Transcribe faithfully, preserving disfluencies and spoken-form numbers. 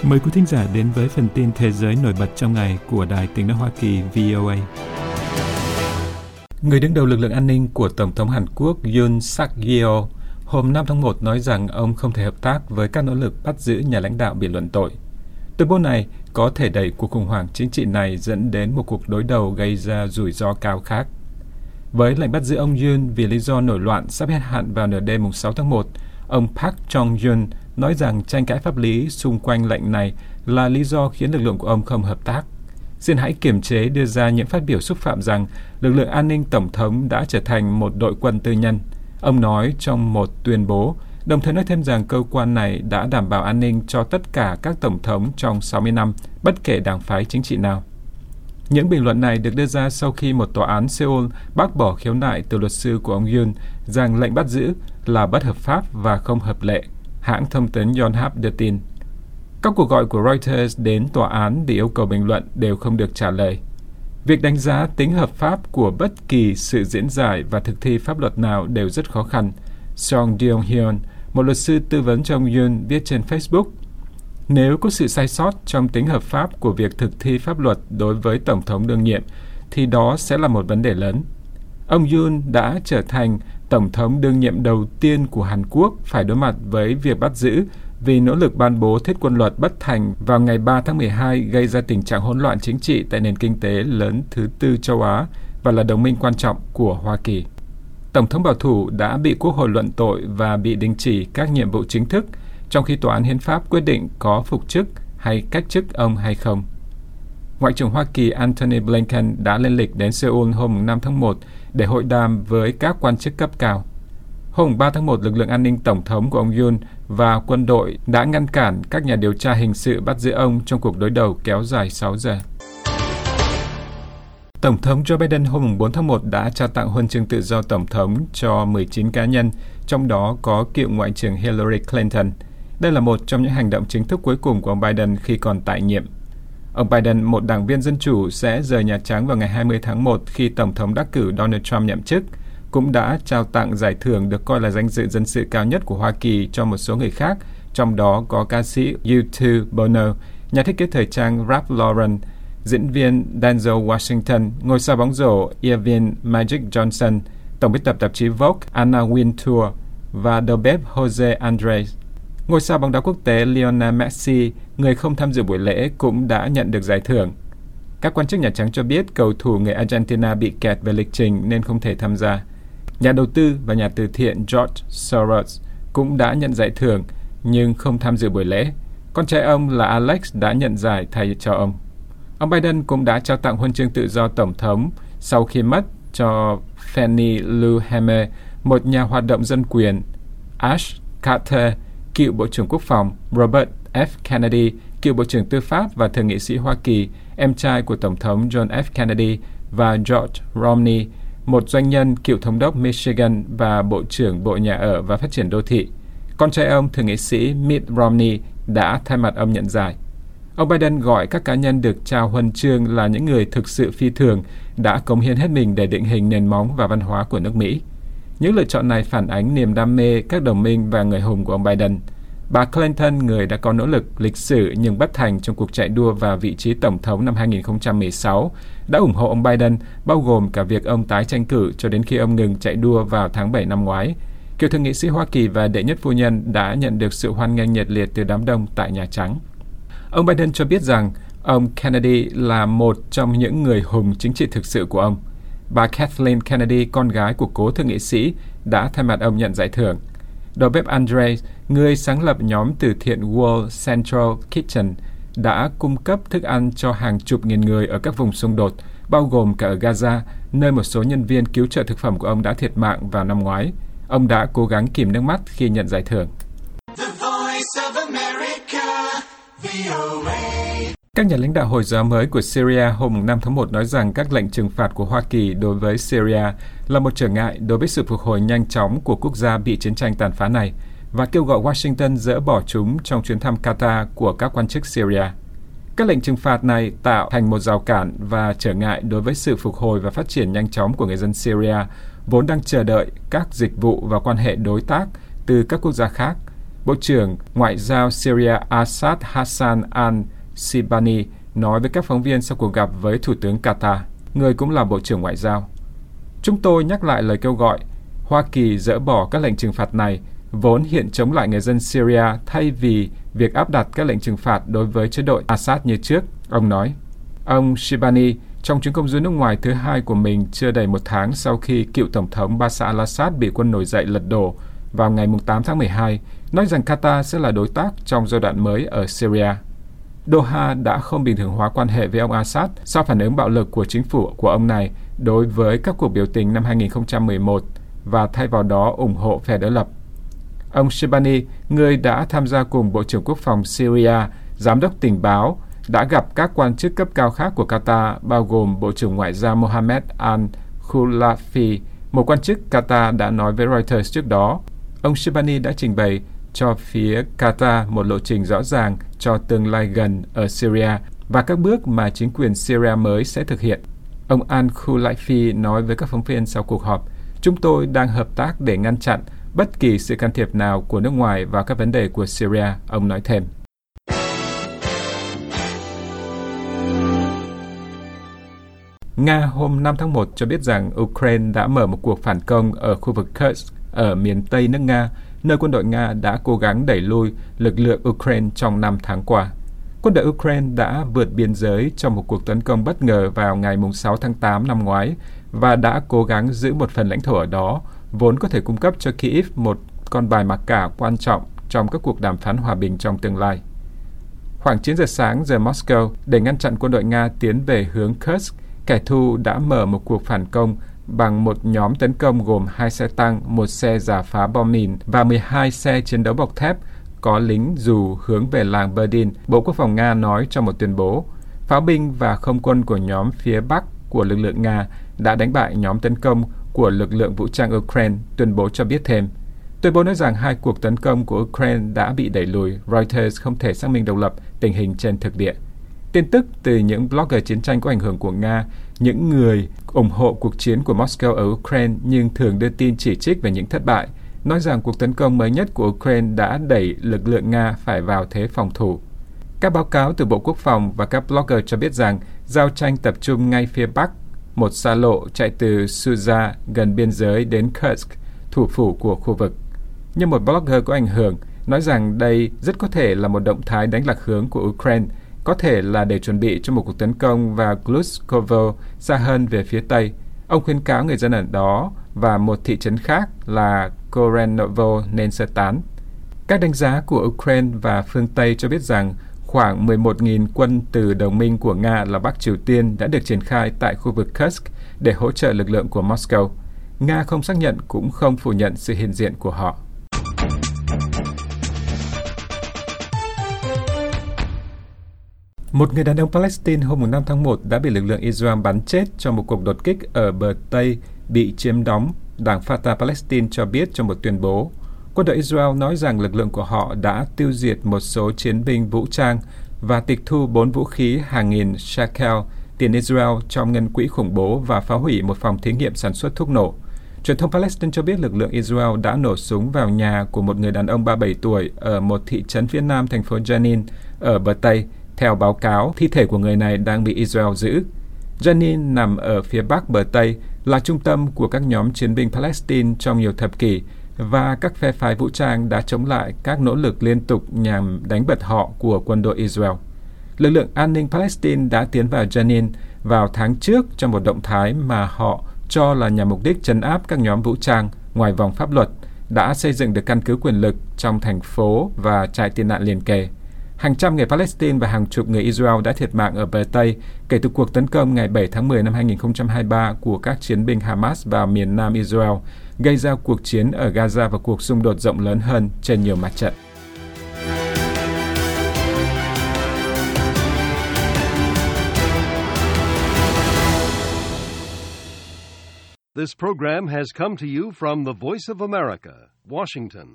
Mời quý thính giả đến với phần tin thế giới nổi bật trong ngày của Đài Tiếng nói Hoa Kỳ vê o a. Người đứng đầu lực lượng an ninh của Tổng thống Hàn Quốc Yoon suk yeol hôm năm tháng một nói rằng ông không thể hợp tác với các nỗ lực bắt giữ nhà lãnh đạo bị luận tội. Tuyên bố này có thể đẩy cuộc khủng hoảng chính trị này dẫn đến một cuộc đối đầu gây ra rủi ro cao khác. Với lệnh bắt giữ ông Yoon vì lý do nổi loạn sắp hết hạn vào nửa đêm sáu tháng một, ông Park Jong-un nói rằng tranh cãi pháp lý xung quanh lệnh này là lý do khiến lực lượng của ông không hợp tác. Xin hãy kiềm chế đưa ra những phát biểu xúc phạm rằng lực lượng an ninh tổng thống đã trở thành một đội quân tư nhân. Ông nói trong một tuyên bố, đồng thời nói thêm rằng cơ quan này đã đảm bảo an ninh cho tất cả các tổng thống trong sáu mươi năm, bất kể đảng phái chính trị nào. Những bình luận này được đưa ra sau khi một tòa án Seoul bác bỏ khiếu nại từ luật sư của ông Yoon rằng lệnh bắt giữ là bất hợp pháp và không hợp lệ, hãng thông tấn Yonhap đưa tin. Các cuộc gọi của Reuters đến tòa án để yêu cầu bình luận đều không được trả lời. Việc đánh giá tính hợp pháp của bất kỳ sự diễn giải và thực thi pháp luật nào đều rất khó khăn. Song Dong-hyun, một luật sư tư vấn cho ông Yoon, viết trên Facebook, nếu có sự sai sót trong tính hợp pháp của việc thực thi pháp luật đối với Tổng thống đương nhiệm, thì đó sẽ là một vấn đề lớn. Ông Yoon đã trở thành Tổng thống đương nhiệm đầu tiên của Hàn Quốc phải đối mặt với việc bắt giữ vì nỗ lực ban bố thiết quân luật bất thành vào ngày ba tháng mười hai gây ra tình trạng hỗn loạn chính trị tại nền kinh tế lớn thứ tư châu Á và là đồng minh quan trọng của Hoa Kỳ. Tổng thống bảo thủ đã bị Quốc hội luận tội và bị đình chỉ các nhiệm vụ chính thức, trong khi Tòa án Hiến pháp quyết định có phục chức hay cách chức ông hay không. Ngoại trưởng Hoa Kỳ Antony Blinken đã lên lịch đến Seoul hôm năm tháng một để hội đàm với các quan chức cấp cao. Hôm ba tháng một, lực lượng an ninh tổng thống của ông Yoon và quân đội đã ngăn cản các nhà điều tra hình sự bắt giữ ông trong cuộc đối đầu kéo dài sáu giờ. Tổng thống Joe Biden hôm bốn tháng một đã trao tặng huân chương tự do tổng thống cho mười chín cá nhân, trong đó có cựu Ngoại trưởng Hillary Clinton. Đây là một trong những hành động chính thức cuối cùng của ông Biden khi còn tại nhiệm. Ông Biden, một đảng viên Dân Chủ, sẽ rời Nhà Trắng vào ngày hai mươi tháng một khi Tổng thống đắc cử Donald Trump nhậm chức, cũng đã trao tặng giải thưởng được coi là danh dự dân sự cao nhất của Hoa Kỳ cho một số người khác, trong đó có ca sĩ U hai Bono, nhà thiết kế thời trang Ralph Lauren, diễn viên Denzel Washington, ngôi sao bóng rổ Evan Magic Johnson, tổng biên tập tạp chí Vogue Anna Wintour và đầu bếp Jose Andres. Ngôi sao bóng đá quốc tế Lionel Messi, người không tham dự buổi lễ, cũng đã nhận được giải thưởng. Các quan chức Nhà Trắng cho biết cầu thủ người Argentina bị kẹt về lịch trình nên không thể tham gia. Nhà đầu tư và nhà từ thiện George Soros cũng đã nhận giải thưởng nhưng không tham dự buổi lễ. Con trai ông là Alex đã nhận giải thay cho ông. Ông Biden cũng đã trao tặng huân chương tự do tổng thống sau khi mất cho Fannie Lou Hamer, một nhà hoạt động dân quyền, Ash Carter, cựu Bộ trưởng Quốc phòng, Robert F. Kennedy, cựu Bộ trưởng Tư pháp và Thượng nghị sĩ Hoa Kỳ, em trai của Tổng thống John F. Kennedy, và George Romney, một doanh nhân, cựu thống đốc Michigan và Bộ trưởng Bộ Nhà ở và Phát triển Đô thị. Con trai ông, Thượng nghị sĩ Mitt Romney, đã thay mặt ông nhận giải. Ông Biden gọi các cá nhân được trao huân chương là những người thực sự phi thường, đã cống hiến hết mình để định hình nền móng và văn hóa của nước Mỹ. Những lựa chọn này phản ánh niềm đam mê các đồng minh và người hùng của ông Biden. Bà Clinton, người đã có nỗ lực lịch sử nhưng bất thành trong cuộc chạy đua vào vị trí tổng thống năm hai nghìn không trăm mười sáu, đã ủng hộ ông Biden, bao gồm cả việc ông tái tranh cử cho đến khi ông ngừng chạy đua vào tháng bảy năm ngoái. Cựu thượng nghị sĩ Hoa Kỳ và đệ nhất phu nhân đã nhận được sự hoan nghênh nhiệt liệt từ đám đông tại Nhà Trắng. Ông Biden cho biết rằng ông Kennedy là một trong những người hùng chính trị thực sự của ông. Bà Kathleen Kennedy, con gái của cố thượng nghị sĩ, đã thay mặt ông nhận giải thưởng. Đầu bếp Andres, người sáng lập nhóm từ thiện World Central Kitchen, đã cung cấp thức ăn cho hàng chục nghìn người ở các vùng xung đột, bao gồm cả ở Gaza, nơi một số nhân viên cứu trợ thực phẩm của ông đã thiệt mạng vào năm ngoái. Ông đã cố gắng kìm nước mắt khi nhận giải thưởng. Các nhà lãnh đạo Hồi giáo mới của Syria hôm năm tháng một nói rằng các lệnh trừng phạt của Hoa Kỳ đối với Syria là một trở ngại đối với sự phục hồi nhanh chóng của quốc gia bị chiến tranh tàn phá này và kêu gọi Washington dỡ bỏ chúng trong chuyến thăm Qatar của các quan chức Syria. Các lệnh trừng phạt này tạo thành một rào cản và trở ngại đối với sự phục hồi và phát triển nhanh chóng của người dân Syria, vốn đang chờ đợi các dịch vụ và quan hệ đối tác từ các quốc gia khác. Bộ trưởng Ngoại giao Syria Assad Hassan al-Shibani nói với các phóng viên sau cuộc gặp với Thủ tướng Qatar, người cũng là Bộ trưởng Ngoại giao. Chúng tôi nhắc lại lời kêu gọi Hoa Kỳ dỡ bỏ các lệnh trừng phạt này, vốn hiện chống lại người dân Syria thay vì việc áp đặt các lệnh trừng phạt đối với chế độ Assad như trước, ông nói. Ông Shibani, trong chuyến công du nước ngoài thứ hai của mình chưa đầy một tháng sau khi cựu Tổng thống Bashar al-Assad bị quân nổi dậy lật đổ vào ngày tám tháng mười hai, nói rằng Qatar sẽ là đối tác trong giai đoạn mới ở Syria. Doha đã không bình thường hóa quan hệ với ông Assad sau phản ứng bạo lực của chính phủ của ông này đối với các cuộc biểu tình năm hai nghìn không trăm mười một và thay vào đó ủng hộ phe đối lập. Ông Shibani, người đã tham gia cùng Bộ trưởng Quốc phòng Syria, Giám đốc tình báo, đã gặp các quan chức cấp cao khác của Qatar, bao gồm Bộ trưởng Ngoại giao Mohammed al-Khulafi. Một quan chức Qatar đã nói với Reuters trước đó, ông Shibani đã trình bày cho phía Qatar một lộ trình rõ ràng cho tương lai gần ở Syria và các bước mà chính quyền Syria mới sẽ thực hiện. Ông al-Khulafi nói với các phóng viên sau cuộc họp, chúng tôi đang hợp tác để ngăn chặn bất kỳ sự can thiệp nào của nước ngoài vào các vấn đề của Syria, ông nói thêm. Nga hôm năm tháng một cho biết rằng Ukraine đã mở một cuộc phản công ở khu vực Kursk ở miền Tây nước Nga, nơi quân đội Nga đã cố gắng đẩy lui lực lượng Ukraine trong năm tháng qua. Quân đội Ukraine đã vượt biên giới trong một cuộc tấn công bất ngờ vào ngày sáu tháng tám năm ngoái và đã cố gắng giữ một phần lãnh thổ ở đó, vốn có thể cung cấp cho Kyiv một con bài mặc cả quan trọng trong các cuộc đàm phán hòa bình trong tương lai. Khoảng chín giờ sáng giờ Moscow, để ngăn chặn quân đội Nga tiến về hướng Kursk, kẻ thù đã mở một cuộc phản công bằng một nhóm tấn công gồm hai xe tăng, một xe rà phá bom mìn và mười hai xe chiến đấu bọc thép có lính dù hướng về làng Berdin, Bộ Quốc phòng Nga nói trong một tuyên bố. Pháo binh và không quân của nhóm phía Bắc của lực lượng Nga đã đánh bại nhóm tấn công của lực lượng vũ trang Ukraine, tuyên bố cho biết thêm. Tuyên bố nói rằng hai cuộc tấn công của Ukraine đã bị đẩy lùi, Reuters không thể xác minh độc lập tình hình trên thực địa. Tin tức từ những blogger chiến tranh có ảnh hưởng của Nga, những người ủng hộ cuộc chiến của Moscow ở Ukraine nhưng thường đưa tin chỉ trích về những thất bại, nói rằng cuộc tấn công mới nhất của Ukraine đã đẩy lực lượng Nga phải vào thế phòng thủ. Các báo cáo từ Bộ Quốc phòng và các blogger cho biết rằng giao tranh tập trung ngay phía Bắc, một xa lộ chạy từ Suza gần biên giới đến Kursk, thủ phủ của khu vực. Nhưng một blogger có ảnh hưởng nói rằng đây rất có thể là một động thái đánh lạc hướng của Ukraine, có thể là để chuẩn bị cho một cuộc tấn công vào Gluskovo xa hơn về phía Tây. Ông khuyến cáo người dân ở đó và một thị trấn khác là Korenovo nên sơ tán. Các đánh giá của Ukraine và phương Tây cho biết rằng khoảng mười một nghìn quân từ đồng minh của Nga là Bắc Triều Tiên đã được triển khai tại khu vực Kursk để hỗ trợ lực lượng của Moscow. Nga không xác nhận cũng không phủ nhận sự hiện diện của họ. Một người đàn ông Palestine hôm năm tháng một đã bị lực lượng Israel bắn chết trong một cuộc đột kích ở bờ Tây bị chiếm đóng, Đảng Fatah Palestine cho biết trong một tuyên bố. Quân đội Israel nói rằng lực lượng của họ đã tiêu diệt một số chiến binh vũ trang và tịch thu bốn vũ khí hàng nghìn shekel, tiền Israel trong ngân quỹ khủng bố và phá hủy một phòng thí nghiệm sản xuất thuốc nổ. Truyền thông Palestine cho biết lực lượng Israel đã nổ súng vào nhà của một người đàn ông ba mươi bảy tuổi ở một thị trấn phía nam thành phố Jenin ở bờ Tây. Theo báo cáo, thi thể của người này đang bị Israel giữ. Jenin nằm ở phía bắc bờ Tây, là trung tâm của các nhóm chiến binh Palestine trong nhiều thập kỷ và các phe phái vũ trang đã chống lại các nỗ lực liên tục nhằm đánh bật họ của quân đội Israel. Lực lượng an ninh Palestine đã tiến vào Jenin vào tháng trước trong một động thái mà họ cho là nhằm mục đích trấn áp các nhóm vũ trang ngoài vòng pháp luật, đã xây dựng được căn cứ quyền lực trong thành phố và trại tị nạn liền kề. Hàng trăm người Palestine và hàng chục người Israel đã thiệt mạng ở bờ Tây kể từ cuộc tấn công ngày bảy tháng mười năm hai nghìn không trăm hai mươi ba của các chiến binh Hamas vào miền nam Israel, gây ra cuộc chiến ở Gaza và cuộc xung đột rộng lớn hơn trên nhiều mặt trận. This program has come to you from the Voice of America, Washington.